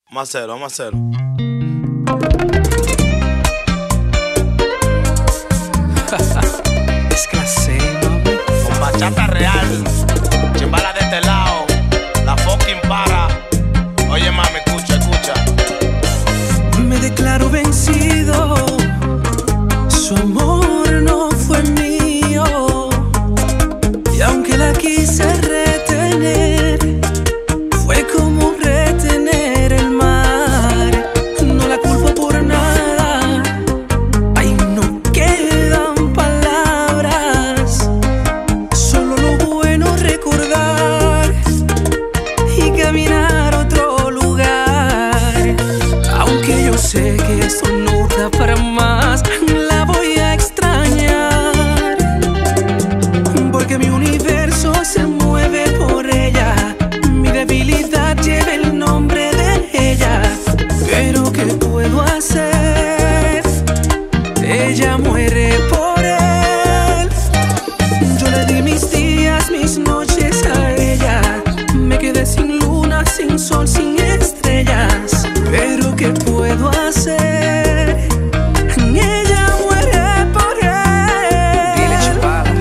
Vamos a hacerlo, vamos a hacerlo. Es clase, mami. Con bachata real, chimbala de este lado, la fucking para. Oye mami, escucha, escucha. Me declaro vencido. Su amor no fue mío. Y aunque la quise retener, fue como retener el mar. No la culpo por nada. Ahí no quedan palabras. Solo lo bueno recordar y caminar a otro lugar. Aunque yo sé que esto no da para más, la voy a extrañar, porque mi universo se mueve por ella. Mi debilidad lleva el nombre de ella. Pero ¿qué puedo hacer? Ella muere por él. Yo le di mis días, mis noches a ella. Me quedé sin luna, sin sol, sin estrellas. Pero ¿qué puedo hacer? Ella muere por él. Dile, chupada.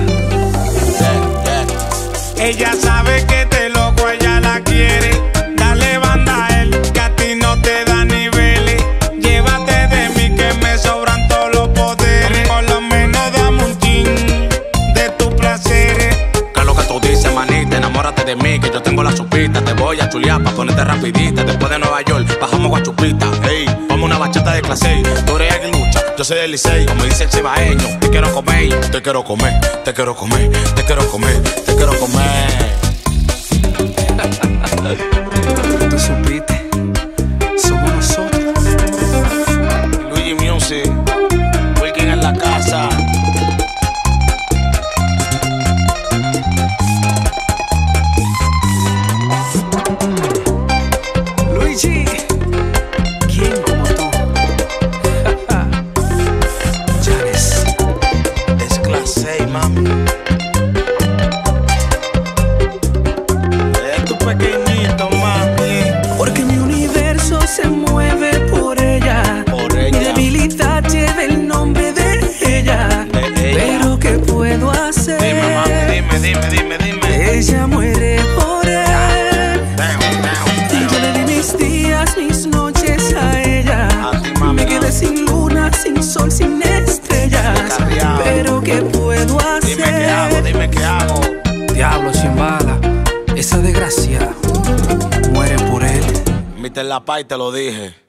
Ella sabe que este loco ella la quiere. Dale banda a él, que a ti no te da niveles. Llévate de mí que me sobran todos los poderes. Por lo menos dame un chin de tus placeres. ¿Qué es lo que tú dices, manita? Enamórate de mí, que yo tengo la chupita. Te voy a chulear pa' ponerte rapidita. Después de Nueva York, bajamos guachupita. Ey, vamos una bachata de clase. Tú eres el lucha, yo soy del Licey. Como dice el cibaeño, te quiero comer. Te quiero comer, te quiero comer, te quiero comer, te quiero comer. Tú supiste, somos nosotros. Luigi Music, Wilkin en la casa. Luigi, ¿quién como tú? Janes. Es clase, mami. Es tu pequeñito, mami. Porque mi universo se mueve por ella. Por Mi ella. debilidad lleva el nombre de ella. De ella. Pero ¿qué puedo hacer? Dime, mami, dime. Ella muere por él. Damn. Yo le di mis días, mis noches a ella. A ti, mami. Me quedé sin luna, sin sol, sin estrellas. Carriado. Pero ¿qué puedo hacer? Dime qué hago. Diablo sin bala, esa desgracia muere por él. Mr. La Paz, te lo dije.